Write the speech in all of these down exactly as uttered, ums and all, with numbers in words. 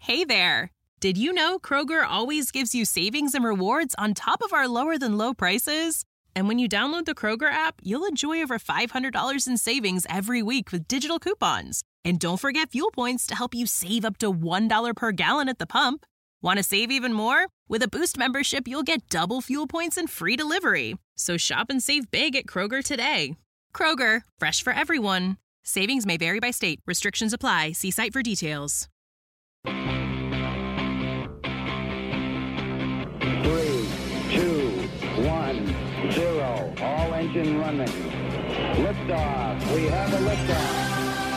Hey there! Did you know Kroger always gives you savings and rewards on top of our lower-than-low prices? And when you download the Kroger app, you'll enjoy over five hundred dollars in savings every week with digital coupons. And don't forget fuel points to help you save up to one dollar per gallon at the pump. Want to save even more? With a Boost membership, you'll get double fuel points and free delivery. So shop and save big at Kroger today. Kroger, fresh for everyone. Savings may vary by state. Restrictions apply. See site for details. Three, two, one, zero. All engine running. Liftoff. We have a liftoff.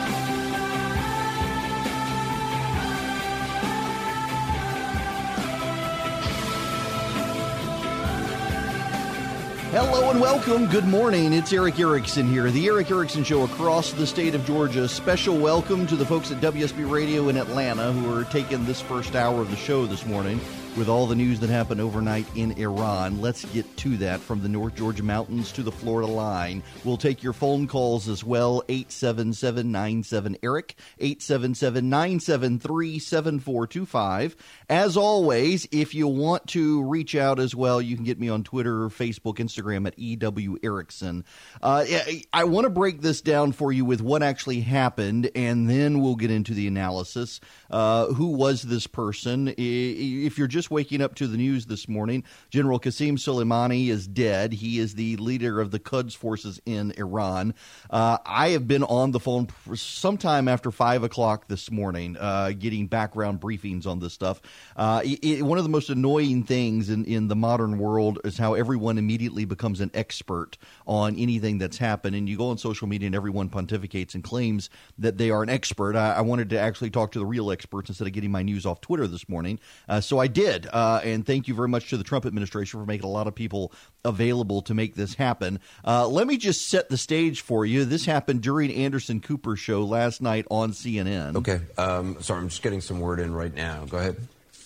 Hello and welcome. Good morning. It's Erick Erickson here. The Erick Erickson Show across the state of Georgia. Special welcome to the folks at W S B Radio in Atlanta who are taking this first hour of the show this morning with all the news that happened overnight in Iran. Let's get to that from the North Georgia mountains to the Florida line. We'll take your phone calls as well. eight seven seven, nine seven, Eric, eight seven seven, nine seven three, seven four two five. As always, if you want to reach out as well, you can get me on Twitter, Facebook, Instagram at E W Erickson. Uh, I want to break this down for you with what actually happened, and then we'll get into the analysis. Uh, who was this person? If you're just waking up to the news this morning, General Qasem Soleimani is dead. He is the leader of the Quds forces in Iran. Uh, I have been on the phone for sometime after five o'clock this morning, uh, getting background briefings on this stuff. Uh, it, one of the most annoying things in, in the modern world is how everyone immediately becomes an expert on anything that's happened. And you go on social media and everyone pontificates and claims that they are an expert. I, I wanted to actually talk to the real experts instead of getting my news off Twitter this morning. Uh, so I did. Uh, and thank you very much to the Trump administration for making a lot of people available to make this happen. Uh, let me just set the stage for you. This happened during Anderson Cooper's show last night on C N N. Okay. Um, sorry, I'm just getting some word in right now. Go ahead.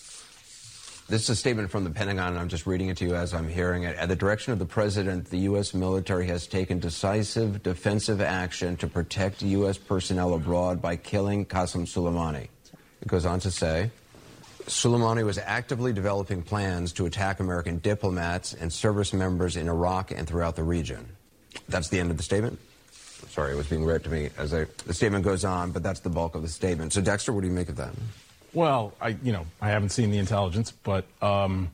This is a statement from the Pentagon, and I'm just reading it to you as I'm hearing it. At the direction of the president, the U S military has taken decisive defensive action to protect U S personnel abroad by killing Qasem Soleimani. It goes on to say, Soleimani was actively developing plans to attack American diplomats and service members in Iraq and throughout the region. That's the end of the statement. Sorry, it was being read to me as I, the statement goes on, but that's the bulk of the statement. So, Dexter, what do you make of that? Well, I, you know, I haven't seen the intelligence, but um,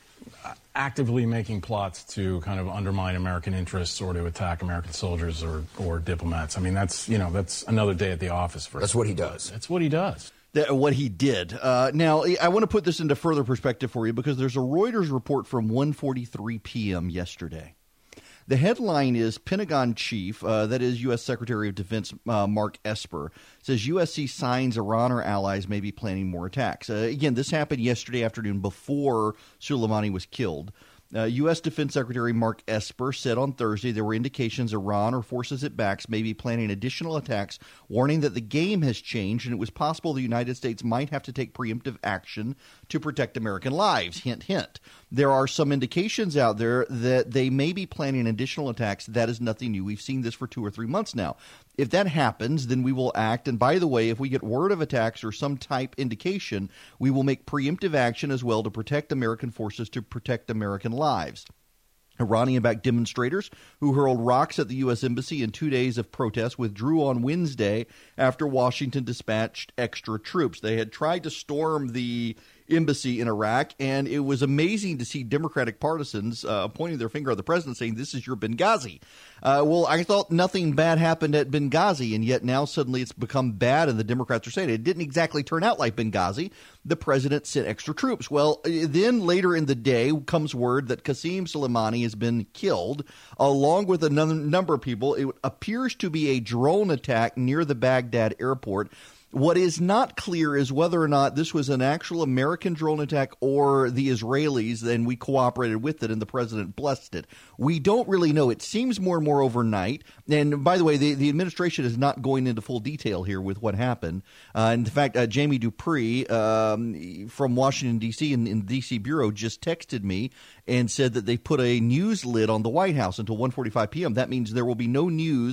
actively making plots to kind of undermine American interests or to attack American soldiers or, or diplomats. I mean, that's, you know, that's another day at the office for That's what he does. That's what he does. That, what he did. Uh, now, I want to put this into further perspective for you because there's a Reuters report from one forty-three p.m. yesterday. The headline is Pentagon Chief, uh, that is U S. Secretary of Defense uh, Mark Esper, says U S C signs Iran or allies may be planning more attacks. Uh, again, this happened yesterday afternoon before Soleimani was killed. Uh, U S. Defense Secretary Mark Esper said on Thursday there were indications Iran or forces it backs may be planning additional attacks, warning that the game has changed and it was possible the United States might have to take preemptive action to protect American lives. Hint, hint. There are some indications out there that they may be planning additional attacks. That is nothing new. We've seen this for two or three months now. If that happens, then we will act. And by the way, if we get word of attacks or some type indication, we will make preemptive action as well to protect American forces, to protect American lives. Iranian-backed demonstrators who hurled rocks at the U S Embassy in two days of protests withdrew on Wednesday after Washington dispatched extra troops. They had tried to storm the embassy in Iraq, and it was amazing to see Democratic partisans uh, pointing their finger at the president saying, this is your Benghazi. Uh, well, I thought nothing bad happened at Benghazi, and yet now suddenly it's become bad, and the Democrats are saying it didn't exactly turn out like Benghazi. The president sent extra troops. Well, then later in the day comes word that Qasem Soleimani has been killed, along with another number of people. It appears to be a drone attack near the Baghdad airport. What is not clear is whether or not this was an actual American drone attack or the Israelis, and we cooperated with it and the president blessed it. We don't really know. It seems more and more overnight. And by the way, the, the administration is not going into full detail here with what happened. Uh, in fact, uh, Jamie Dupree um, from Washington, D C, in, in the D C Bureau just texted me and said that they put a news lid on the White House until one forty-five p.m. That means there will be no news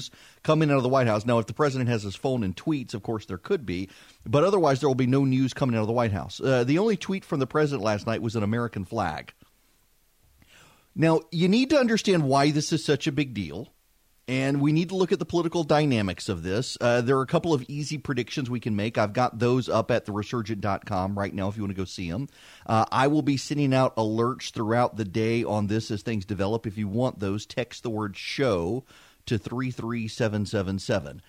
coming out of the White House. Now, if the president has his phone and tweets, of course there could be, but otherwise there will be no news coming out of the White House. Uh, the only tweet from the president last night was an American flag. Now, you need to understand why this is such a big deal. And we need to look at the political dynamics of this. Uh, there are a couple of easy predictions we can make. I've got those up at the resurgent dot com right now if you want to go see them. Uh, I will be sending out alerts throughout the day on this as things develop. If you want those, text the word show to three three seven seven seven.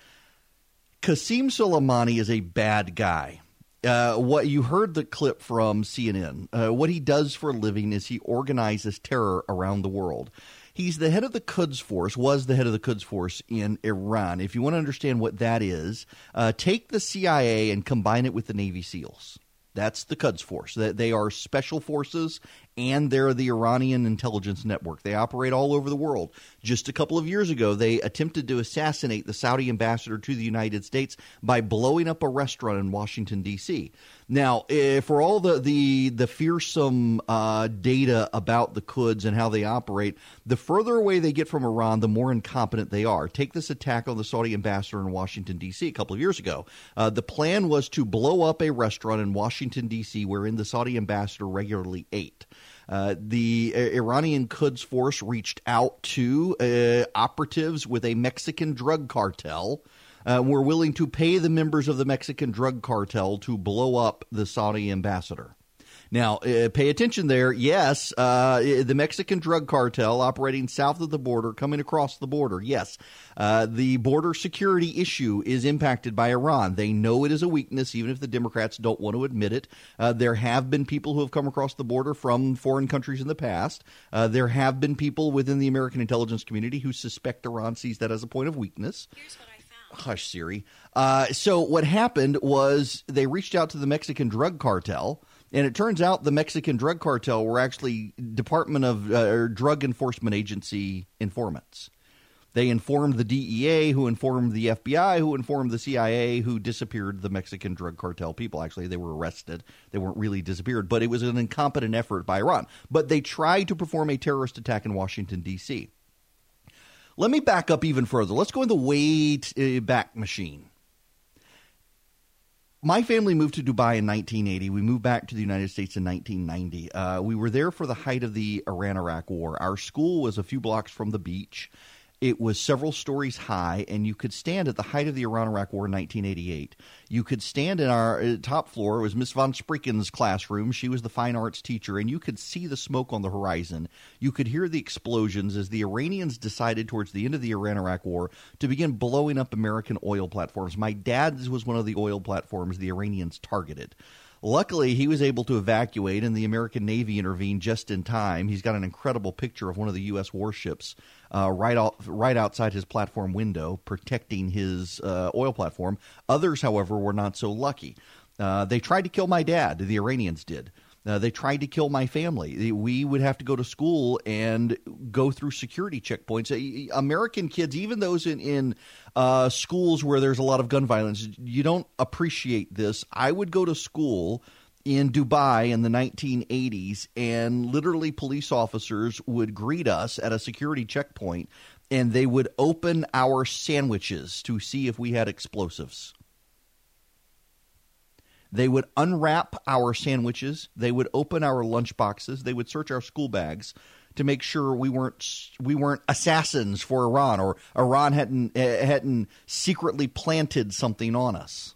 Qasem Soleimani is a bad guy. Uh, what you heard the clip from C N N. Uh, what he does for a living is he organizes terror around the world. He's the head of the Quds Force, was the head of the Quds Force in Iran. If you want to understand what that is, uh, take the C I A and combine it with the Navy SEALs. That's the Quds Force. They are special forces, and they're the Iranian intelligence network. They operate all over the world. Just a couple of years ago, they attempted to assassinate the Saudi ambassador to the United States by blowing up a restaurant in Washington, D C Now, uh, for all the the, the fearsome uh, data about the Quds and how they operate, the further away they get from Iran, the more incompetent they are. Take this attack on the Saudi ambassador in Washington, D C a couple of years ago. Uh, the plan was to blow up a restaurant in Washington, D C wherein the Saudi ambassador regularly ate. Uh, the uh, Iranian Quds Force reached out to uh, operatives with a Mexican drug cartel. Uh, were willing to pay the members of the Mexican drug cartel to blow up the Saudi ambassador. Now, uh, pay attention there. Yes, uh, the Mexican drug cartel operating south of the border, coming across the border. Yes, uh, the border security issue is impacted by Iran. They know it is a weakness, even if the Democrats don't want to admit it. Uh, there have been people who have come across the border from foreign countries in the past. Uh, there have been people within the American intelligence community who suspect Iran sees that as a point of weakness. Here's what I found. Hush, Siri. Uh, so what happened was they reached out to the Mexican drug cartel. And it turns out the Mexican drug cartel were actually Department of uh, or Drug Enforcement Agency informants. They informed the D E A, who informed the F B I, who informed the C I A, who disappeared the Mexican drug cartel people. Actually, they were arrested. They weren't really disappeared, but it was an incompetent effort by Iran. But they tried to perform a terrorist attack in Washington, D C Let me back up even further. Let's go in the way t- uh, back machine. My family moved to Dubai in nineteen eighty. We moved back to the United States in nineteen ninety. Uh, we were there for the height of the Iran-Iraq War. Our school was a few blocks from the beach. It was several stories high, and you could stand at the height of the Iran-Iraq War in nineteen eighty-eight. You could stand in our uh, top floor. It was Miss Von Spreken's classroom. She was the fine arts teacher, and you could see the smoke on the horizon. You could hear the explosions as the Iranians decided towards the end of the Iran-Iraq War to begin blowing up American oil platforms. My dad's was one of the oil platforms the Iranians targeted. Luckily, he was able to evacuate, and the American Navy intervened just in time. He's got an incredible picture of one of the U S warships uh, right, out, right outside his platform window, protecting his uh, oil platform. Others, however, were not so lucky. Uh, they tried to kill my dad. The Iranians did. Uh, they tried to kill my family. We would have to go to school and go through security checkpoints. American kids, even those in, in uh, schools where there's a lot of gun violence, you don't appreciate this. I would go to school in Dubai in the nineteen eighties, and literally police officers would greet us at a security checkpoint, and they would open our sandwiches to see if we had explosives. They would unwrap our sandwiches. They would open our lunch boxes. They would search our school bags to make sure we weren't we weren't assassins for Iran, or Iran hadn't uh, hadn't secretly planted something on us.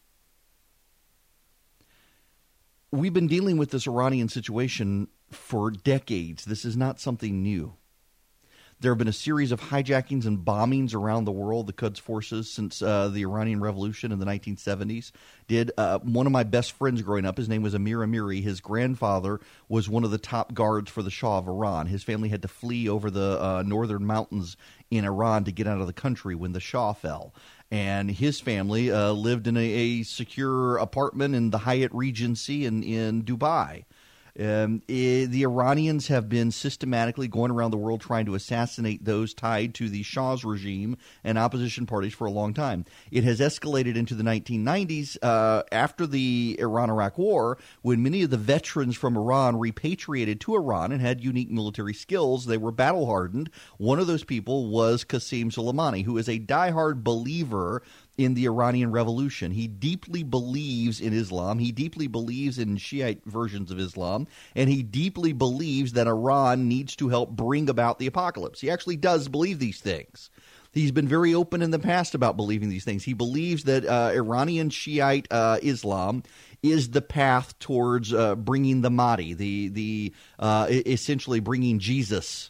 We've been dealing with this Iranian situation for decades. This is not something new. There have been a series of hijackings and bombings around the world, the Quds forces, since uh, the Iranian Revolution in the nineteen seventies did. Uh, one of my best friends growing up, his name was Amir Amiri. His grandfather was one of the top guards for the Shah of Iran. His family had to flee over the uh, northern mountains in Iran to get out of the country when the Shah fell. And his family uh, lived in a, a secure apartment in the Hyatt Regency in, in Dubai. Um, eh, the Iranians have been systematically going around the world trying to assassinate those tied to the Shah's regime and opposition parties for a long time. It has escalated into the nineteen nineties uh, after the Iran-Iraq War, when many of the veterans from Iran repatriated to Iran and had unique military skills. They were battle-hardened. One of those people was Qasem Soleimani, who is a diehard believer in the Iranian Revolution. He deeply believes in Islam. He deeply believes in Shiite versions of Islam. And he deeply believes that Iran needs to help bring about the apocalypse. He actually does believe these things. He's been very open in the past about believing these things. He believes that uh, Iranian Shiite uh, Islam is the path towards uh, bringing the Mahdi, the, the uh, essentially bringing Jesus.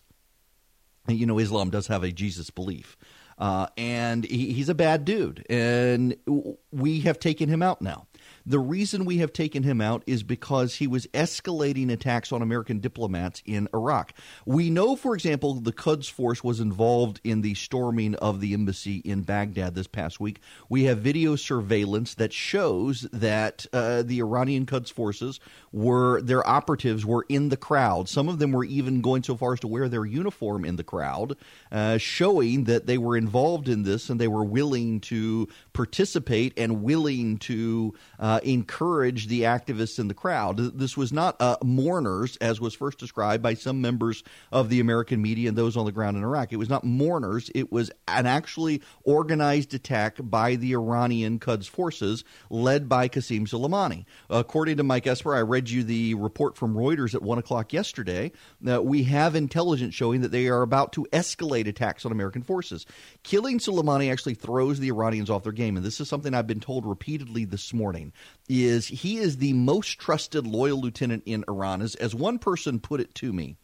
You know, Islam does have a Jesus belief. Uh, and he, he's a bad dude, and we have taken him out now. The reason we have taken him out is because he was escalating attacks on American diplomats in Iraq. We know, for example, the Quds Force was involved in the storming of the embassy in Baghdad this past week. We have video surveillance that shows that uh, the Iranian Quds forces were, their operatives were in the crowd. Some of them were even going so far as to wear their uniform in the crowd, uh, showing that they were involved in this and they were willing to participate and willing to uh, encourage the activists in the crowd. This was not uh, mourners, as was first described by some members of the American media and those on the ground in Iraq. It was not mourners. It was an actually organized attack by the Iranian Quds forces led by Qasem Soleimani. According to Mike Esper, I read you the report from Reuters at one o'clock yesterday. Uh, we have intelligence showing that they are about to escalate attacks on American forces. Killing Soleimani actually throws the Iranians off their game, and this is something I've been told repeatedly this morning. Is he is the most trusted loyal lieutenant in Iran. As, as one person put it to me,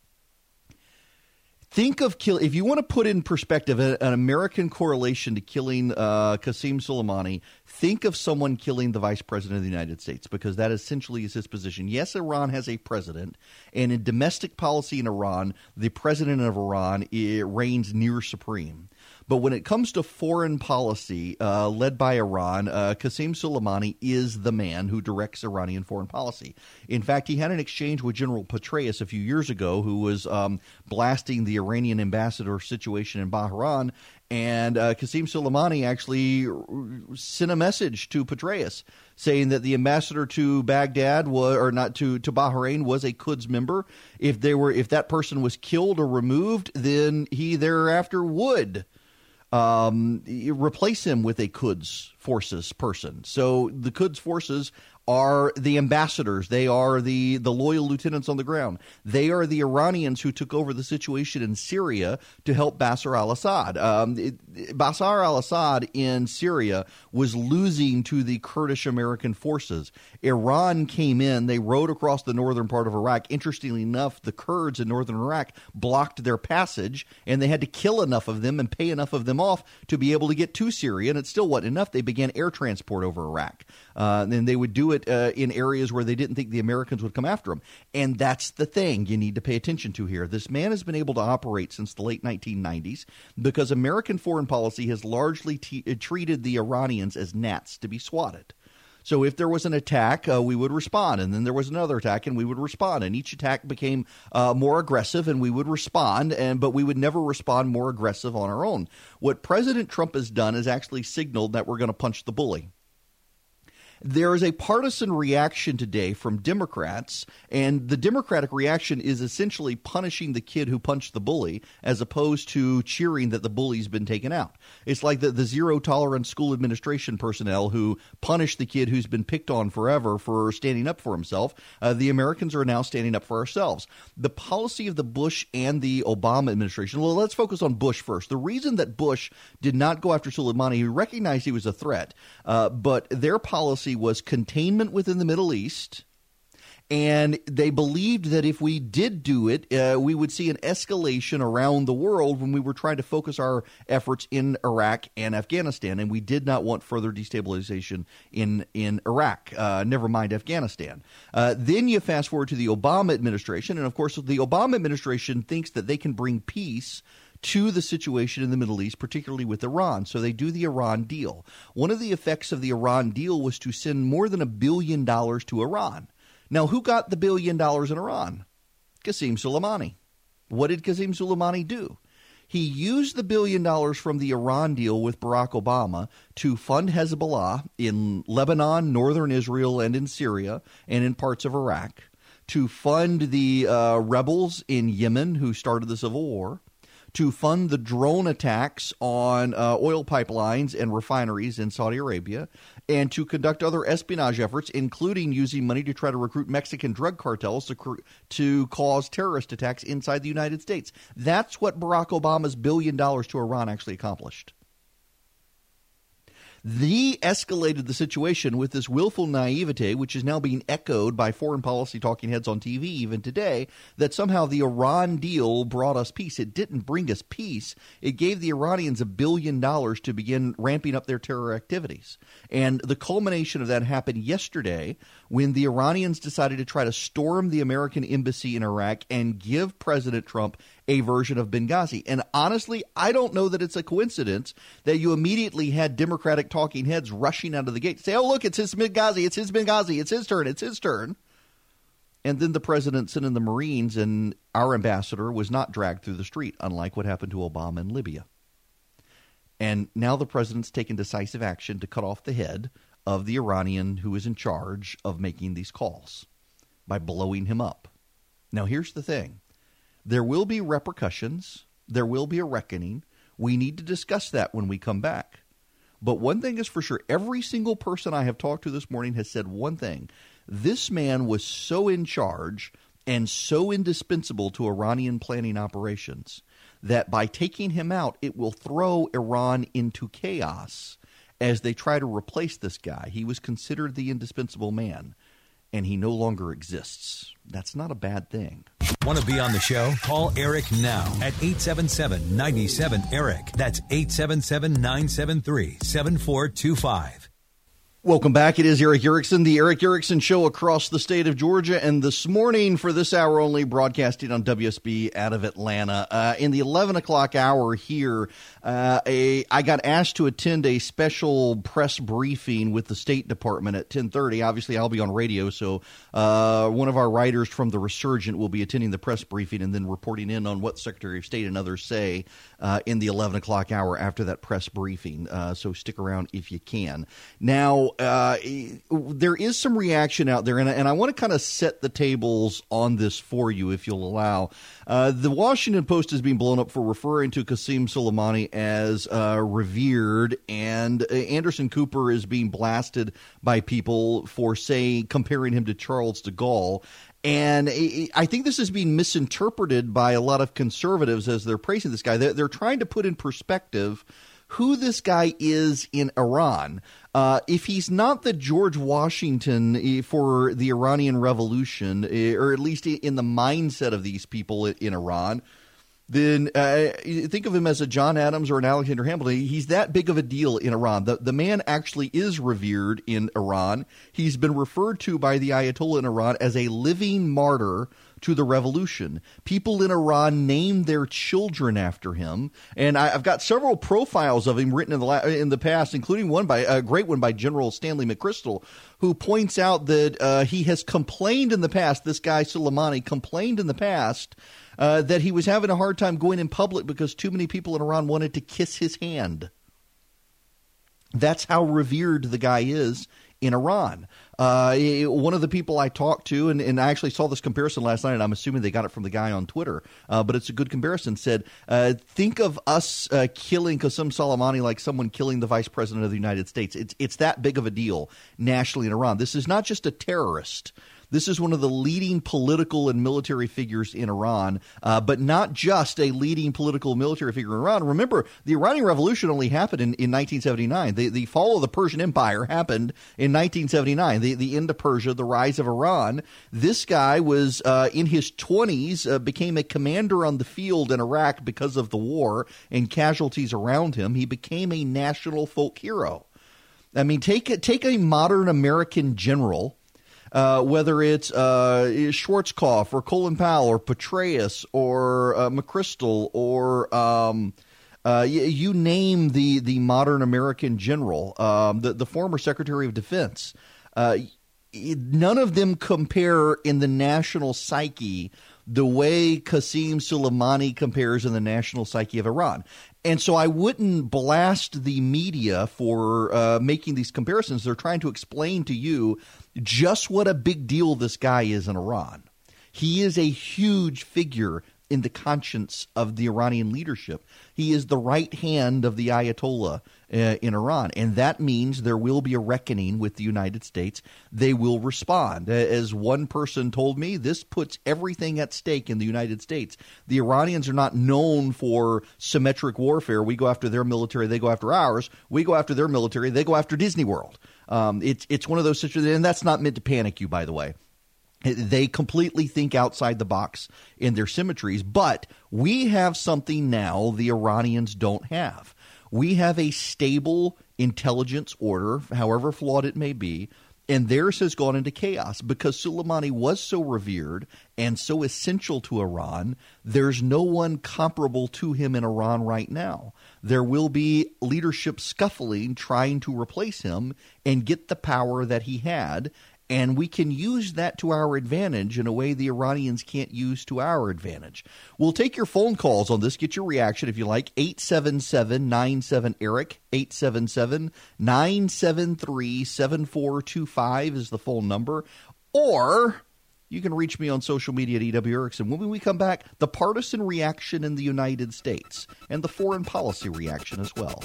think of kill if you want to put in perspective a, an American correlation to killing uh, Qasem Soleimani, think of someone killing the vice president of the United States, because that essentially is his position. Yes, Iran has a president, and in domestic policy in Iran, the president of Iran it reigns near supreme. But when it comes to foreign policy uh, led by Iran, uh, Qasem Soleimani is the man who directs Iranian foreign policy. In fact, he had an exchange with General Petraeus a few years ago, who was um, blasting the Iranian ambassador situation in Bahrain. And uh, Qasem Soleimani actually sent a message to Petraeus saying that the ambassador to Baghdad was, or not to, to Bahrain, was a Quds member. If they were, if that person was killed or removed, then he thereafter would um, replace him with a Quds forces person. So the Quds forces are the ambassadors. They are the, the loyal lieutenants on the ground. They are the Iranians who took over the situation in Syria to help Bashar al-Assad. Um, it, Bashar al-Assad in Syria was losing to the Kurdish American forces. Iran came in. They rode across the northern part of Iraq. Interestingly enough, the Kurds in northern Iraq blocked their passage, and they had to kill enough of them and pay enough of them off to be able to get to Syria. And it still wasn't enough. They began air transport over Iraq. Uh, and they would do it Uh, in areas where they didn't think the Americans would come after them. And that's the thing you need to pay attention to here. This man has been able to operate since the late nineteen nineties because American foreign policy has largely t- treated the Iranians as gnats to be swatted. So if there was an attack, uh, we would respond, and then there was another attack, and we would respond, and each attack became uh, more aggressive, and we would respond, and but we would never respond more aggressive on our own. What President Trump has done is actually signaled that we're going to punch the bully. There is a partisan reaction today from Democrats, and the Democratic reaction is essentially punishing the kid who punched the bully as opposed to cheering that the bully's been taken out. It's like the, the zero-tolerance school administration personnel who punished the kid who's been picked on forever for standing up for himself. Uh, the Americans are now standing up for ourselves. The policy of the Bush and the Obama administration, well, let's focus on Bush first. The reason that Bush did not go after Soleimani, he recognized he was a threat, uh, but their policy was containment within the Middle East, and they believed that if we did do it, uh, we would see an escalation around the world when we were trying to focus our efforts in Iraq and Afghanistan, and we did not want further destabilization in, in Iraq, uh, never mind Afghanistan. Uh, then you fast forward to the Obama administration, and of course the Obama administration thinks that they can bring peace to the situation in the Middle East, particularly with Iran. So they do the Iran deal. One of the effects of the Iran deal was to send more than a billion dollars to Iran. Now, who got the billion dollars in Iran? Qasem Soleimani. What did Qasem Soleimani do? He used the billion dollars from the Iran deal with Barack Obama to fund Hezbollah in Lebanon, northern Israel, and in Syria, and in parts of Iraq, to fund the uh, rebels in Yemen who started the civil war, to fund the drone attacks on uh, oil pipelines and refineries in Saudi Arabia, and to conduct other espionage efforts, including using money to try to recruit Mexican drug cartels to, cr- to cause terrorist attacks inside the United States. That's what Barack Obama's billion dollars to Iran actually accomplished. They escalated the situation with this willful naivete, which is now being echoed by foreign policy talking heads on T V even today, that somehow the Iran deal brought us peace. It didn't bring us peace. It gave the Iranians a billion dollars to begin ramping up their terror activities. And the culmination of that happened yesterday when the Iranians decided to try to storm the American embassy in Iraq and give President Trump a version of Benghazi. And honestly, I don't know that it's a coincidence that you immediately had Democratic talking heads rushing out of the gate to say, oh, look, it's his Benghazi, it's his Benghazi, it's his turn, it's his turn. And then the president sent in the Marines, and our ambassador was not dragged through the street, unlike what happened to Obama in Libya. And now the president's taken decisive action to cut off the head of the Iranian who is in charge of making these calls by blowing him up. Now, here's the thing. There will be repercussions. There will be a reckoning. We need to discuss that when we come back. But one thing is for sure, every single person I have talked to this morning has said one thing. This man was so in charge and so indispensable to Iranian planning operations that by taking him out, it will throw Iran into chaos as they try to replace this guy. He was considered the indispensable man, and he no longer exists. That's not a bad thing. Want to be on the show? Call Eric now at eight seven seven, nine seven, Eric. That's eight seven seven, nine seven three, seven four two five. Welcome back. It is Eric Erickson, the Eric Erickson Show across the state of Georgia. And this morning, for this hour only, broadcasting on W S B out of Atlanta. Uh, in the eleven o'clock hour here, uh, a, I got asked to attend a special press briefing with the State Department at ten thirty. Obviously, I'll be on radio, so uh, one of our writers from The Resurgent will be attending the press briefing and then reporting in on what Secretary of State and others say uh, in the eleven o'clock hour after that press briefing. Uh, so stick around if you can. Now, Uh, there is some reaction out there, and, and I want to kind of set the tables on this for you, if you'll allow. Uh, the Washington Post is being blown up for referring to Qasem Soleimani as uh, revered, and uh, Anderson Cooper is being blasted by people for, say, comparing him to Charles de Gaulle. And I think this is being misinterpreted by a lot of conservatives as they're praising this guy. They're, they're trying to put in perspective who this guy is in Iran. Uh, if he's not the George Washington for the Iranian Revolution, or at least in the mindset of these people in Iran, then uh, think of him as a John Adams or an Alexander Hamilton. He's that big of a deal in Iran. The, the man actually is revered in Iran. He's been referred to by the Ayatollah in Iran as a living martyr to the revolution. People in Iran named their children after him, and I, I've got several profiles of him written in the la- in the past, including one by a great one by General Stanley McChrystal, who points out that uh, he has complained in the past. This guy Soleimani complained in the past uh, that he was having a hard time going in public because too many people in Iran wanted to kiss his hand. That's how revered the guy is in Iran. Uh, one of the people I talked to, and, and I actually saw this comparison last night, and I'm assuming they got it from the guy on Twitter, uh, but it's a good comparison, said, uh, think of us uh, killing Qasem Soleimani like someone killing the vice president of the United States. It's, it's that big of a deal nationally in Iran. This is not just a terrorist. This is one of the leading political and military figures in Iran, uh, but not just a leading political and military figure in Iran. Remember, the Iranian Revolution only happened in, in nineteen seventy-nine. The, the fall of the Persian Empire happened in nineteen seventy-nine, the, the end of Persia, the rise of Iran. This guy was uh, in his twenties, uh, became a commander on the field in Iraq because of the war and casualties around him. He became a national folk hero. I mean, take a, take a modern American general, Uh, whether it's uh, Schwarzkopf or Colin Powell or Petraeus or uh, McChrystal or um, uh, you, you name the, the modern American general, um, the, the former Secretary of Defense. Uh, none of them compare in the national psyche the way Qasem Soleimani compares in the national psyche of Iran. And so I wouldn't blast the media for uh, making these comparisons. They're trying to explain to you just what a big deal this guy is in Iran. He is a huge figure in the conscience of the Iranian leadership. He is the right hand of the Ayatollah uh, in Iran, and that means there will be a reckoning with the United States. They will respond. As one person told me, this puts everything at stake in the United States. The Iranians are not known for symmetric warfare. We go after their military, they go after ours. We go after their military, they go after Disney World. Um, it's, it's one of those situations, and that's not meant to panic you, by the way. They completely think outside the box in their symmetries, but we have something now the Iranians don't have. We have a stable intelligence order, however flawed it may be, and theirs has gone into chaos because Soleimani was so revered and so essential to Iran. There's no one comparable to him in Iran right now. There will be leadership scuffling trying to replace him and get the power that he had. And we can use that to our advantage in a way the Iranians can't use to our advantage. We'll take your phone calls on this. Get your reaction if you like. eight seven seven, nine seven, ERIC. eight seven seven, nine seven three, seven four two five is the phone number. Or you can reach me on social media at E W Erickson. When we come back, the partisan reaction in the United States and the foreign policy reaction as well.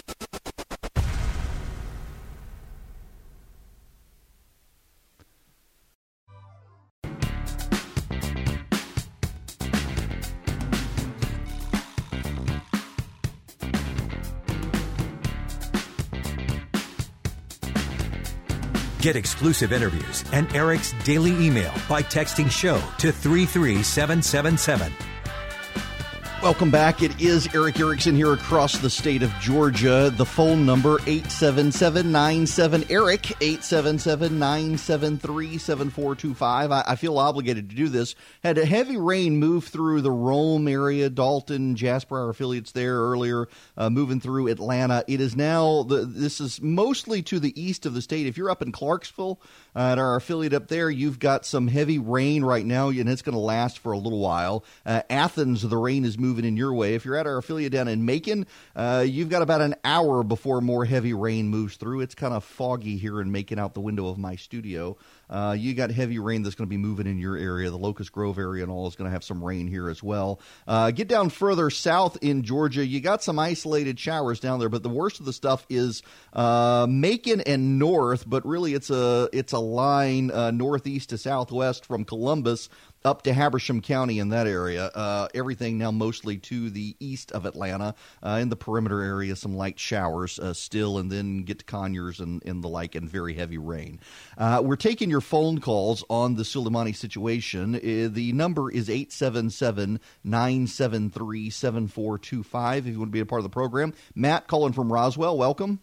Get exclusive interviews and Eric's daily email by texting SHOW to three three seven seven seven. Welcome back. It is Eric Erickson here across the state of Georgia. The phone number, eight seven seven, nine seven, ERIC, eight seven seven, nine seven three, seven four two five. I, I feel obligated to do this. Had a heavy rain move through the Rome area, Dalton, Jasper, our affiliates there earlier, uh, moving through Atlanta. It is now, the, this is mostly to the east of the state. If you're up in Clarksville, uh, at our affiliate up there, you've got some heavy rain right now, and it's going to last for a little while. Uh, Athens, the rain is moving in your way. If you're at our affiliate down in Macon, uh, you've got about an hour before more heavy rain moves through. It's kind of foggy here in Macon out the window of my studio. Uh, you got heavy rain that's going to be moving in your area. The Locust Grove area and all is going to have some rain here as well. Uh, get down further south in Georgia. You got some isolated showers down there, but the worst of the stuff is uh, Macon and north, but really it's a, it's a line uh, northeast to southwest from Columbus up to Habersham County in that area. Uh, everything now mostly to the east of Atlanta. Uh, in the perimeter area, some light showers uh, still, and then get to Conyers and, and the like, and very heavy rain. Uh, we're taking your phone calls on the Soleimani situation. Uh, the number is eight seven seven, nine seven three, seven four two five if you want to be a part of the program. Matt calling from Roswell, welcome.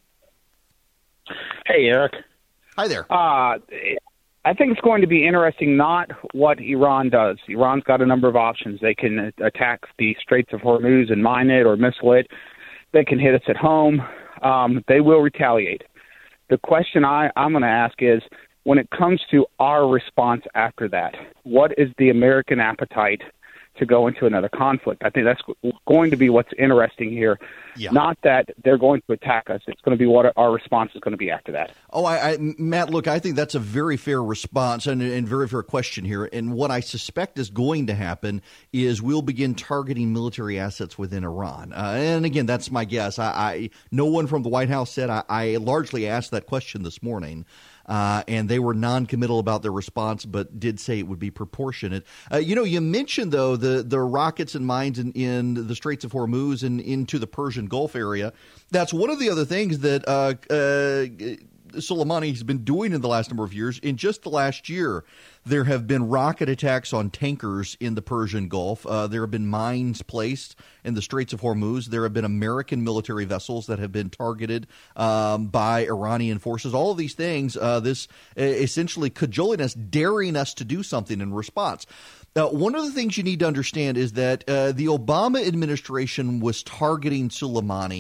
Hey, Eric. Hi there. Uh, I think it's going to be interesting not what Iran does. Iran's got a number of options. They can attack the Straits of Hormuz and mine it or missile it. They can hit us at home. Um, they will retaliate. The question I, I'm going to ask is, when it comes to our response after that, what is the American appetite to go into another conflict? I think that's going to be what's interesting here. Yeah. Not that they're going to attack us. It's going to be what our response is going to be after that. Oh, I, I, Matt, look, I think that's a very fair response and, and very fair question here. And what I suspect is going to happen is we'll begin targeting military assets within Iran. Uh, and again, that's my guess. I, I no one from the White House said. I, I largely asked that question this morning. Uh, and they were non-committal about their response, but did say it would be proportionate. Uh, you know, you mentioned, though, the, the rockets and mines in, in the Straits of Hormuz and into the Persian Gulf area. That's one of the other things that uh, uh, Soleimani has been doing in the last number of years. In just the last year, there have been rocket attacks on tankers in the Persian Gulf. Uh, there have been mines placed in the Straits of Hormuz. There have been American military vessels that have been targeted um, by Iranian forces. All of these things, uh, this uh, essentially cajoling us, daring us to do something in response. Uh, one of the things you need to understand is that uh, the Obama administration was targeting Soleimani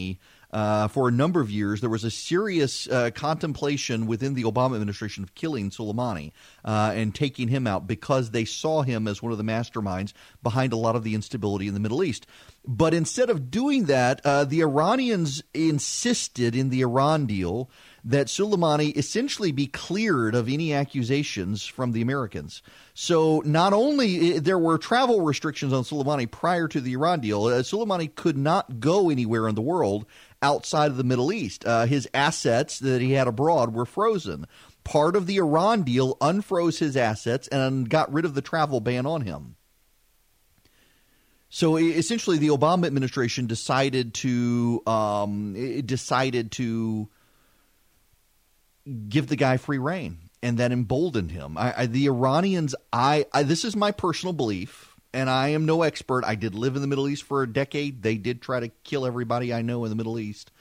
uh, for a number of years, there was a serious uh, contemplation within the Obama administration of killing Soleimani uh, and taking him out because they saw him as one of the masterminds behind a lot of the instability in the Middle East. But instead of doing that, uh, the Iranians insisted in the Iran deal that Soleimani essentially be cleared of any accusations from the Americans. So not only there were travel restrictions on Soleimani prior to the Iran deal, uh, Soleimani could not go anywhere in the world outside of the Middle East. Uh, his assets that he had abroad were frozen. Part of the Iran deal unfroze his assets and got rid of the travel ban on him. So essentially, the Obama administration decided to um, it decided to give the guy free rein, and that emboldened him. I, I, the Iranians, I, I this is my personal belief, and I am no expert. I did live in the Middle East for a decade. They did try to kill everybody I know in the Middle East.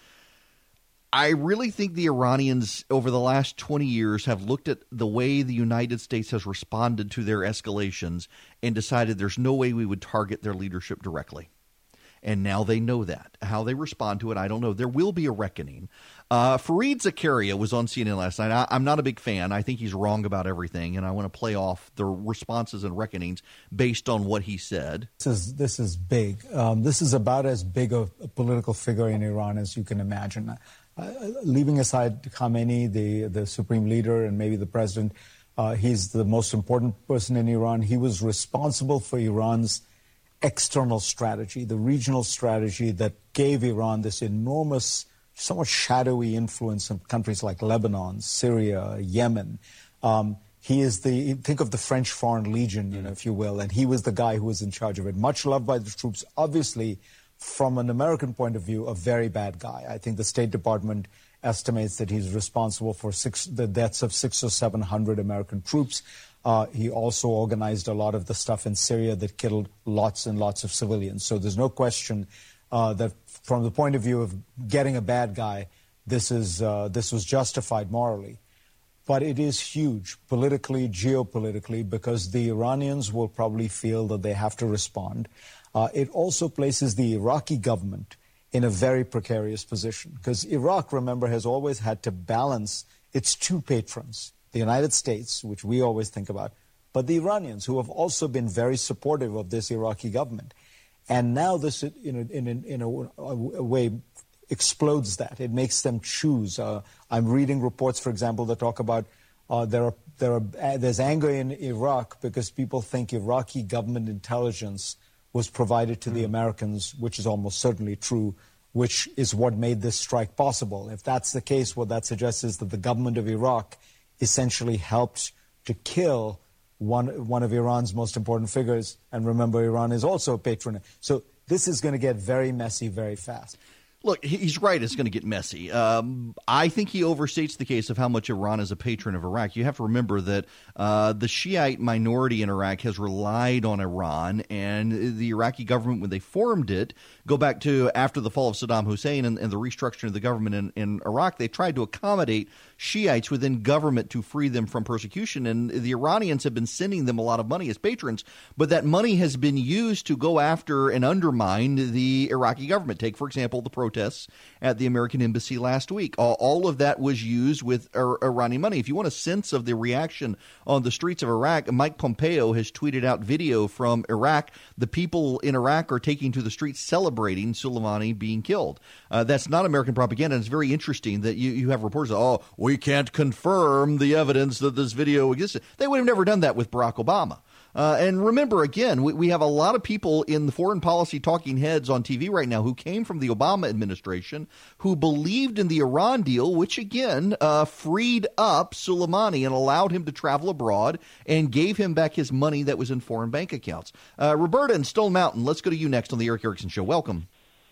I really think the Iranians over the last twenty years have looked at the way the United States has responded to their escalations and decided there's no way we would target their leadership directly. And now they know that. How they respond to it, I don't know. There will be a reckoning. Uh, Fareed Zakaria was on C N N last night. I, I'm not a big fan. I think he's wrong about everything, and I want to play off the responses and reckonings based on what he said. This is this is big. Um, this is about as big a, a political figure in Iran as you can imagine. Uh, leaving aside Khamenei, the, the supreme leader, and maybe the president, uh, he's the most important person in Iran. He was responsible for Iran's external strategy, the regional strategy that gave Iran this enormous, somewhat shadowy influence in countries like Lebanon, Syria, Yemen. Um, he is the, think of the French Foreign Legion, you know, if you will, and he was the guy who was in charge of it. Much loved by the troops, obviously, from an American point of view, a very bad guy. I think the State Department estimates that he's responsible for six, the deaths of six or seven hundred American troops. Uh, he also organized a lot of the stuff in Syria that killed lots and lots of civilians. So there's no question uh, that from the point of view of getting a bad guy, this is uh, this was justified morally. But it is huge politically, geopolitically, because the Iranians will probably feel that they have to respond. Uh, it also places the Iraqi government in a very precarious position because Iraq, remember, has always had to balance its two patrons, the United States, which we always think about, but the Iranians, who have also been very supportive of this Iraqi government. And now this, in a, in a, in a, a way, explodes that. It makes them choose. Uh, I'm reading reports, for example, that talk about uh, there are, there are, uh, there's anger in Iraq because people think Iraqi government intelligence was provided to mm. the Americans, which is almost certainly true, which is what made this strike possible. If that's the case, what that suggests is that the government of Iraq essentially helped to kill one one of Iran's most important figures. And remember, Iran is also a patron. So this is going to get very messy very fast. Look, he's right. It's going to get messy. Um, I think he overstates the case of how much Iran is a patron of Iraq. You have to remember that uh, the Shiite minority in Iraq has relied on Iran, and the Iraqi government, when they formed it, go back to after the fall of Saddam Hussein and, and the restructuring of the government in, in Iraq, they tried to accommodate Shiites within government to free them from persecution. And the Iranians have been sending them a lot of money as patrons, but that money has been used to go after and undermine the Iraqi government. Take, for example, the protests at the American embassy last week. All, all of that was used with Ir- Iranian money. If you want a sense of the reaction on the streets of Iraq, Mike Pompeo has tweeted out video from Iraq. The people in Iraq are taking to the streets celebrating Soleimani being killed. Uh, that's not American propaganda. And it's very interesting that you, you have reports that, oh, we can't confirm the evidence that this video existed. They would have never done that with Barack Obama. Uh, and remember, again, we, we have a lot of people in the foreign policy talking heads on T V right now who came from the Obama administration who believed in the Iran deal, which, again, uh, freed up Soleimani and allowed him to travel abroad and gave him back his money that was in foreign bank accounts. Uh, Roberta in Stone Mountain, let's go to you next on the Eric Erickson Show. Welcome.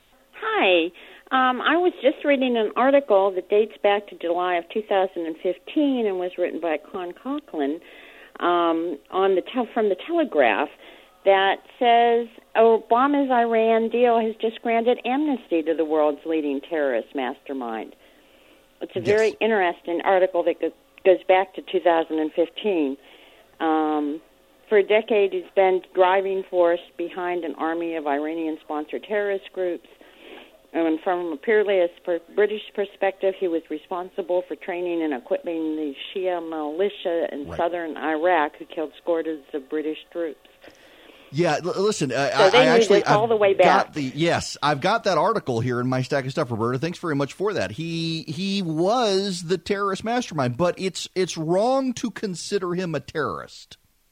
Hi. Um, I was just reading an article that dates back to July of two thousand fifteen and was written by Con Coughlin. Um, on the tel- from the Telegraph that says Obama's Iran deal has just granted amnesty to the world's leading terrorist mastermind. It's a yes. very interesting article that go- goes back to two thousand fifteen. Um, for a decade, he's been driving force behind an army of Iranian-sponsored terrorist groups. And from purely a British perspective, he was responsible for training and equipping the Shia militia in right. southern Iraq, who killed scores of British troops. Yeah, l- listen, uh, so they I, I knew actually this all I've the way back. Got the, yes, I've got that article here in my stack of stuff, Roberta. Thanks very much for that. He he was the terrorist mastermind, but it's it's wrong to consider him a terrorist.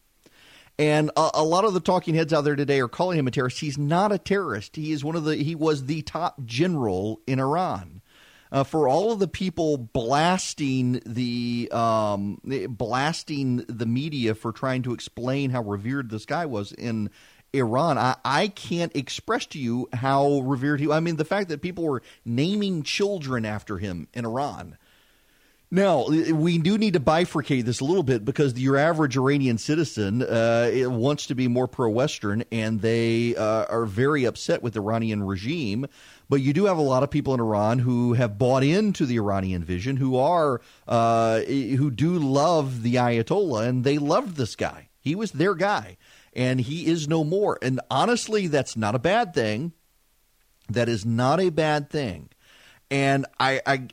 And a, a lot of the talking heads out there today are calling him a terrorist. He's not a terrorist. He is one of the he was the top general in Iran. Uh, for all of the people blasting the um, blasting the media for trying to explain how revered this guy was in Iran, I, I can't express to you how revered he was. I mean, the fact that people were naming children after him in Iran. Now, we do need to bifurcate this a little bit because your average Iranian citizen uh, wants to be more pro-Western, and they uh, are very upset with the Iranian regime. But you do have a lot of people in Iran who have bought into the Iranian vision, who are uh, who do love the Ayatollah, and they loved this guy. He was their guy, and he is no more. And honestly, that's not a bad thing. That is not a bad thing. And I. I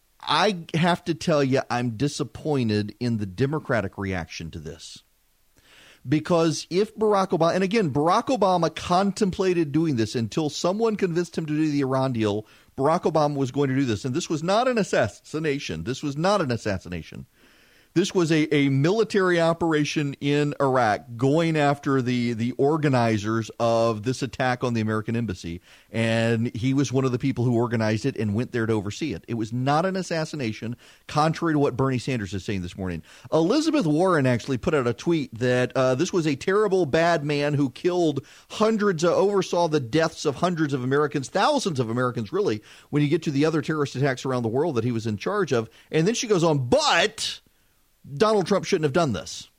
I have to tell you, I'm disappointed in the Democratic reaction to this. Because if Barack Obama, and again, Barack Obama contemplated doing this until someone convinced him to do the Iran deal. Barack Obama was going to do this. And this was not an assassination. This was not an assassination. This was a, a military operation in Iraq going after the, the organizers of this attack on the American embassy. And he was one of the people who organized it and went there to oversee it. It was not an assassination, contrary to what Bernie Sanders is saying this morning. Elizabeth Warren actually put out a tweet that uh, this was a terrible, bad man who killed hundreds, uh, oversaw the deaths of hundreds of Americans, thousands of Americans, really, when you get to the other terrorist attacks around the world that he was in charge of. And then she goes on, but Donald Trump shouldn't have done this.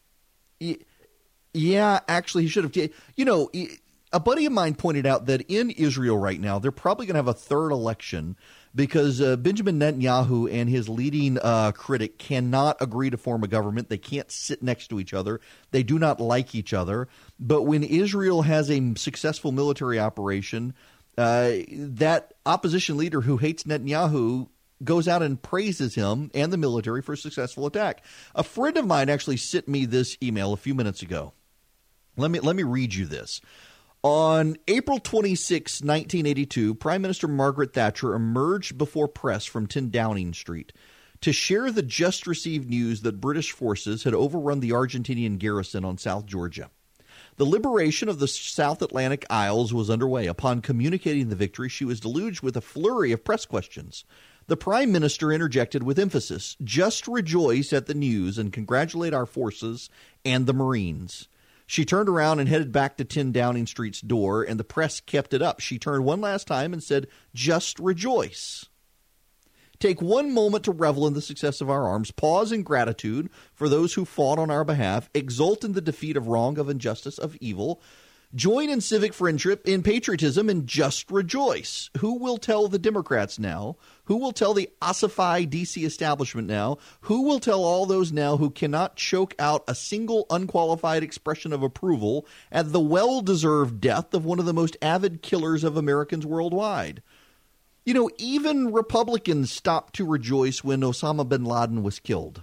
Yeah, actually, he should have. You know, a buddy of mine pointed out that in Israel right now, they're probably going to have a third election because uh, Benjamin Netanyahu and his leading uh, critic cannot agree to form a government. They can't sit next to each other. They do not like each other. But when Israel has a successful military operation, uh, that opposition leader who hates Netanyahu goes out and praises him and the military for a successful attack. A friend of mine actually sent me this email a few minutes ago. Let me let me read you this. On April twenty-sixth, nineteen eighty-two, Prime Minister Margaret Thatcher emerged before press from ten Downing Street to share the just received news that British forces had overrun the Argentinian garrison on South Georgia. The liberation of the South Atlantic Isles was underway. Upon communicating the victory, she was deluged with a flurry of press questions. The Prime Minister interjected with emphasis, "Just rejoice at the news and congratulate our forces and the Marines." She turned around and headed back to ten Downing Street's door, and the press kept it up. She turned one last time and said, "Just rejoice. Take one moment to revel in the success of our arms, pause in gratitude for those who fought on our behalf, exult in the defeat of wrong, of injustice, of evil. Join in civic friendship, in patriotism, and just rejoice." Who will tell the Democrats now? Who will tell the ossify D C establishment now? Who will tell all those now who cannot choke out a single unqualified expression of approval at the well-deserved death of one of the most avid killers of Americans worldwide? You know, even Republicans stopped to rejoice when Osama bin Laden was killed.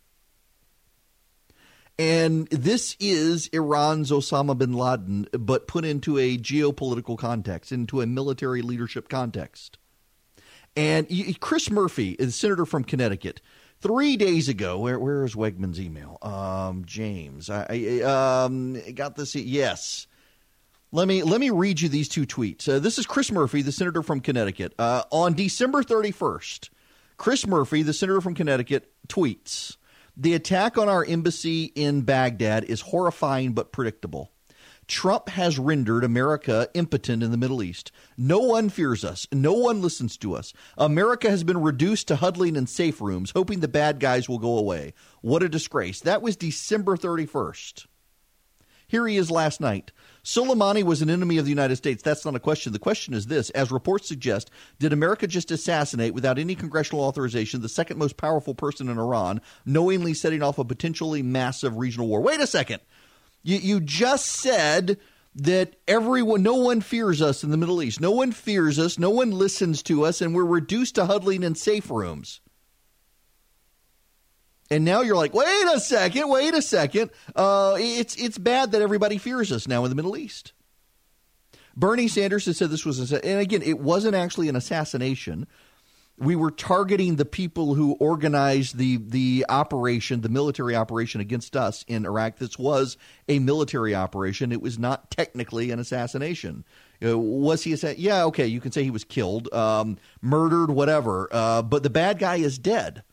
And this is Iran's Osama bin Laden, but put into a geopolitical context, into a military leadership context. And Chris Murphy, is senator from Connecticut, three days ago, where, where is Wegman's email? Um, James, I, I um, got this. Yes. Let me let me read you these two tweets. Uh, this is Chris Murphy, the senator from Connecticut. Uh, on December thirty-first, Chris Murphy, the senator from Connecticut, tweets, "The attack on our embassy in Baghdad is horrifying but predictable. Trump has rendered America impotent in the Middle East. No one fears us. No one listens to us. America has been reduced to huddling in safe rooms, hoping the bad guys will go away. What a disgrace." That was December thirty-first. Here he is last night. "Soleimani was an enemy of the United States. That's not a question. The question is this. As reports suggest, did America just assassinate, without any congressional authorization, the second most powerful person in Iran, knowingly setting off a potentially massive regional war?" Wait a second. You, you just said that everyone, no one fears us in the Middle East. No one fears us. No one listens to us, and we're reduced to huddling in safe rooms. And now you're like, wait a second, wait a second. Uh, it's it's bad that everybody fears us now in the Middle East. Bernie Sanders has said this was, and again, it wasn't actually an assassination. We were targeting the people who organized the the operation, the military operation against us in Iraq. This was a military operation. It was not technically an assassination. You know, was he a Yeah, okay, you can say he was killed, um, murdered, whatever. Uh, but the bad guy is dead.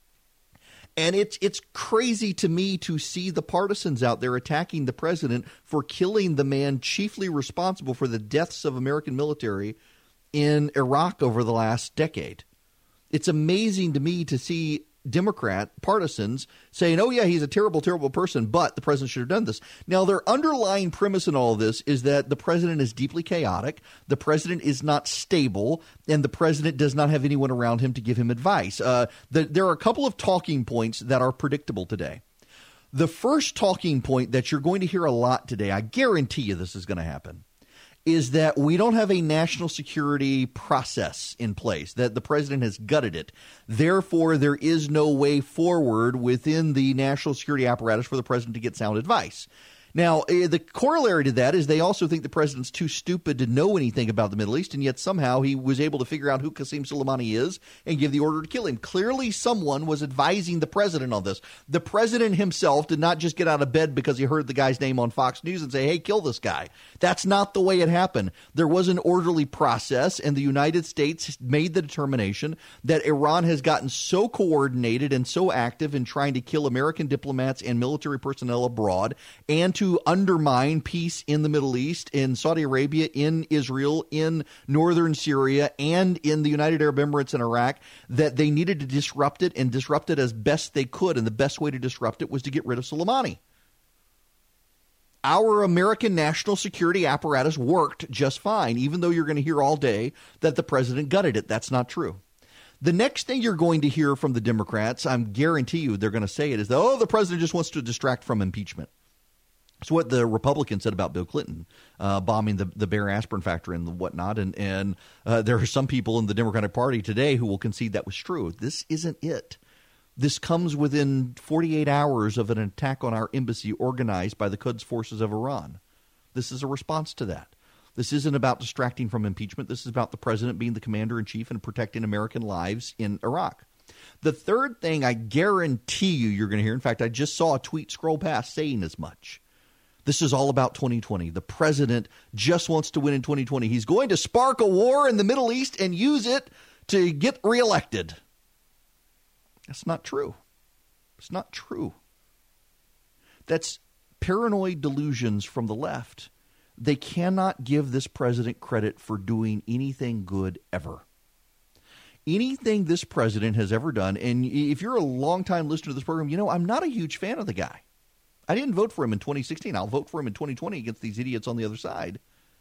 And it's it's crazy to me to see the partisans out there attacking the president for killing the man chiefly responsible for the deaths of American military in Iraq over the last decade. It's amazing to me to see Democrat partisans saying, oh, yeah, he's a terrible, terrible person, but the president should have done this. Now, their underlying premise in all of this is that the president is deeply chaotic, the president is not stable, and the president does not have anyone around him to give him advice. Uh, the, there are a couple of talking points that are predictable today. The first talking point that you're going to hear a lot today, I guarantee you this is going to happen, is that we don't have a national security process in place, that the president has gutted it. Therefore, there is no way forward within the national security apparatus for the president to get sound advice. Now, the corollary to that is they also think the president's too stupid to know anything about the Middle East, and yet somehow he was able to figure out who Qasem Soleimani is and give the order to kill him. Clearly, someone was advising the president on this. The president himself did not just get out of bed because he heard the guy's name on Fox News and say, hey, kill this guy. That's not the way it happened. There was an orderly process, and the United States made the determination that Iran has gotten so coordinated and so active in trying to kill American diplomats and military personnel abroad and to undermine peace in the Middle East, in Saudi Arabia, in Israel, in northern Syria, and in the United Arab Emirates and Iraq, that they needed to disrupt it and disrupt it as best they could. And the best way to disrupt it was to get rid of Soleimani. Our American national security apparatus worked just fine, even though you're going to hear all day that the president gutted it. That's not true. The next thing you're going to hear from the Democrats, I'm guarantee you they're going to say it, is that, oh, the president just wants to distract from impeachment. It's what the Republicans said about Bill Clinton uh, bombing the, the Bear aspirin factory and whatnot. And, and uh, there are some people in the Democratic Party today who will concede that was true. This isn't it. This comes within forty-eight hours of an attack on our embassy organized by the Quds forces of Iran. This is a response to that. This isn't about distracting from impeachment. This is about the president being the commander-in-chief and protecting American lives in Iraq. The third thing I guarantee you you're going to hear, in fact, I just saw a tweet scroll past saying as much. This is all about twenty twenty. The president just wants to win in twenty twenty. He's going to spark a war in the Middle East and use it to get reelected. That's not true. It's not true. That's paranoid delusions from the left. They cannot give this president credit for doing anything good ever. Anything this president has ever done, and if you're a longtime listener to this program, you know I'm not a huge fan of the guy. I didn't vote for him in twenty sixteen. I'll vote for him in twenty twenty against these idiots on the other side.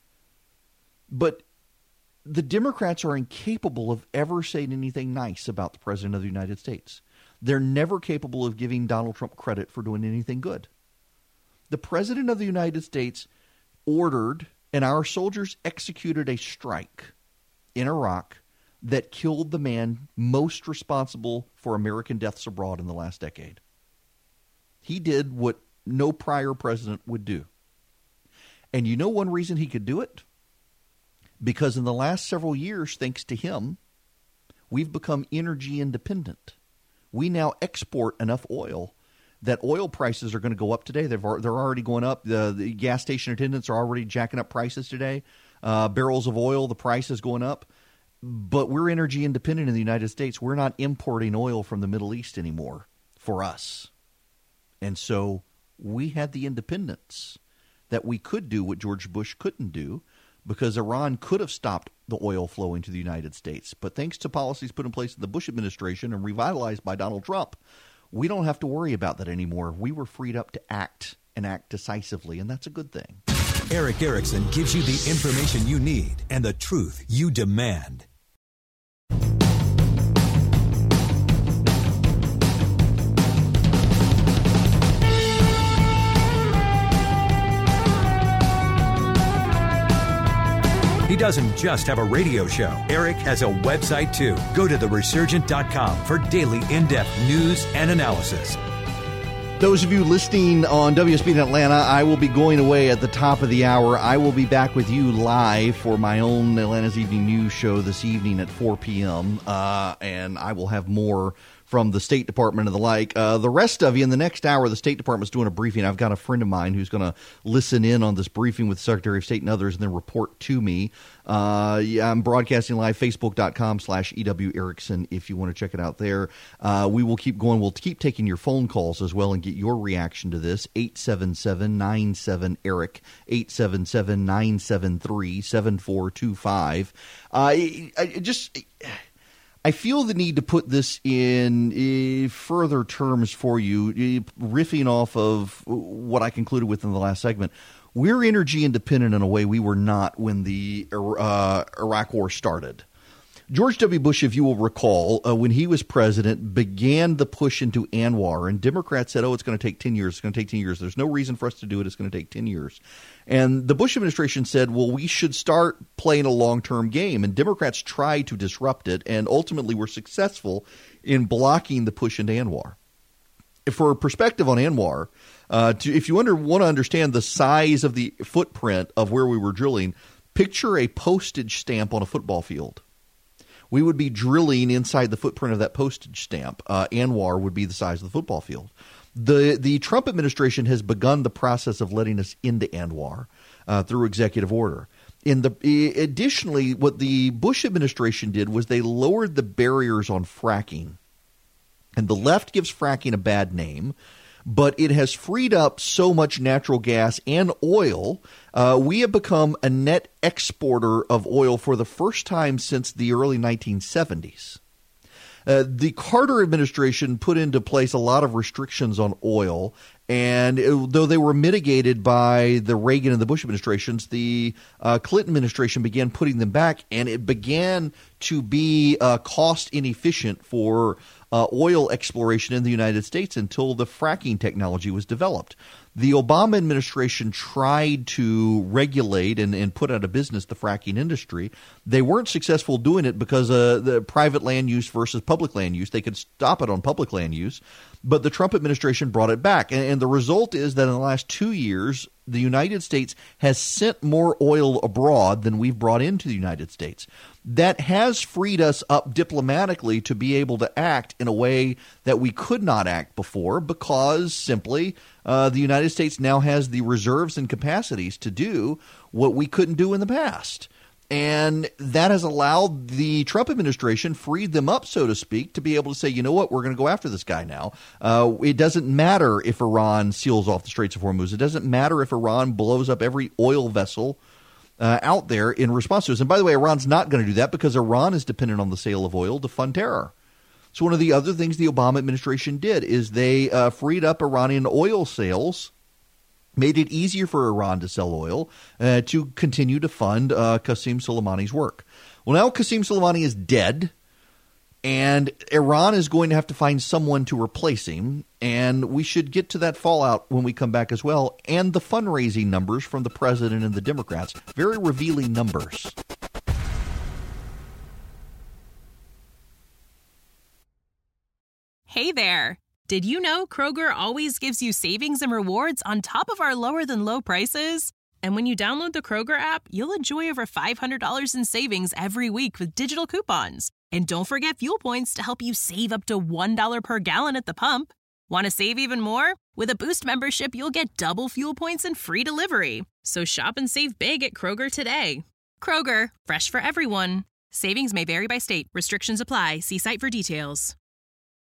But the Democrats are incapable of ever saying anything nice about the president of the United States. They're never capable of giving Donald Trump credit for doing anything good. The president of the United States ordered, and our soldiers executed a strike in Iraq that killed the man most responsible for American deaths abroad in the last decade. He did what no prior president would do. And you know one reason he could do it? Because in the last several years, thanks to him, we've become energy independent. We now export enough oil that oil prices are going to go up today. They've, they're already going up. The, the gas station attendants are already jacking up prices today. Uh, barrels of oil, the price is going up. But we're energy independent in the United States. We're not importing oil from the Middle East anymore for us. And so we had the independence that we could do what George Bush couldn't do, because Iran could have stopped the oil flowing to the United States. But thanks to policies put in place in the Bush administration and revitalized by Donald Trump, we don't have to worry about that anymore. We were freed up to act and act decisively, and that's a good thing. Erick Erickson gives you the information you need and the truth you demand. He doesn't just have a radio show. Eric has a website, too. Go to the resurgent dot com for daily in-depth news and analysis. Those of you listening on W S B in Atlanta, I will be going away at the top of the hour. I will be back with you live for my own Atlanta's Evening News show this evening at four p.m., uh, and I will have more from the State Department and the like. Uh, the rest of you, in the next hour, the State Department's doing a briefing. I've got a friend of mine who's going to listen in on this briefing with the Secretary of State and others and then report to me. Uh, yeah, I'm broadcasting live, facebook.com slash EW Erickson if you want to check it out there. Uh, we will keep going. We'll keep taking your phone calls as well and get your reaction to this. eight seven seven, nine seven, ERIC, eight seven seven, nine seven three, seven four two five. Uh, I, I just... I feel the need to put this in uh, further terms for you, uh, riffing off of what I concluded with in the last segment. We're energy independent in a way we were not when the uh, Iraq War started. George W. Bush, if you will recall, uh, when he was president, began the push into ANWR, and Democrats said, oh, it's going to take ten years. It's going to take ten years. There's no reason for us to do it. It's going to take ten years. And the Bush administration said, well, we should start playing a long-term game. And Democrats tried to disrupt it and ultimately were successful in blocking the push into ANWR. For a perspective on ANWR, uh, to, if you under, want to understand the size of the footprint of where we were drilling, picture a postage stamp on a football field. We would be drilling inside the footprint of that postage stamp. Uh, ANWR would be the size of the football field. The the Trump administration has begun the process of letting us into ANWR uh, through executive order. In the additionally, what the Bush administration did was they lowered the barriers on fracking. And the left gives fracking a bad name, but it has freed up so much natural gas and oil. Uh, we have become a net exporter of oil for the first time since the early nineteen seventies. Uh, the Carter administration put into place a lot of restrictions on oil, and it, though they were mitigated by the Reagan and the Bush administrations, the uh, Clinton administration began putting them back, and it began to be uh, cost inefficient for uh, oil exploration in the United States until the fracking technology was developed. The Obama administration tried to regulate and, and put out of business the fracking industry. They weren't successful doing it because uh, the private land use versus public land use. They could stop it on public land use, but the Trump administration brought it back. And, and the result is that in the last two years, the United States has sent more oil abroad than we've brought into the United States. That has freed us up diplomatically to be able to act in a way that we could not act before because simply uh, the United States now has the reserves and capacities to do what we couldn't do in the past. And that has allowed the Trump administration, freed them up, so to speak, to be able to say, you know what, we're going to go after this guy now. Uh, it doesn't matter if Iran seals off the Straits of Hormuz. It doesn't matter if Iran blows up every oil vessel uh, out there in response to us. And by the way, Iran's not going to do that because Iran is dependent on the sale of oil to fund terror. So one of the other things the Obama administration did is they uh, freed up Iranian oil sales, made it easier for Iran to sell oil uh, to continue to fund uh, Qasem Soleimani's work. Well, now Qasem Soleimani is dead, and Iran is going to have to find someone to replace him, and we should get to that fallout when we come back as well, and the fundraising numbers from the president and the Democrats. Very revealing numbers. Hey there. Did you know Kroger always gives you savings and rewards on top of our lower-than-low prices? And when you download the Kroger app, you'll enjoy over five hundred dollars in savings every week with digital coupons. And don't forget fuel points to help you save up to one dollar per gallon at the pump. Want to save even more? With a Boost membership, you'll get double fuel points and free delivery. So shop and save big at Kroger today. Kroger, fresh for everyone. Savings may vary by state. Restrictions apply. See site for details.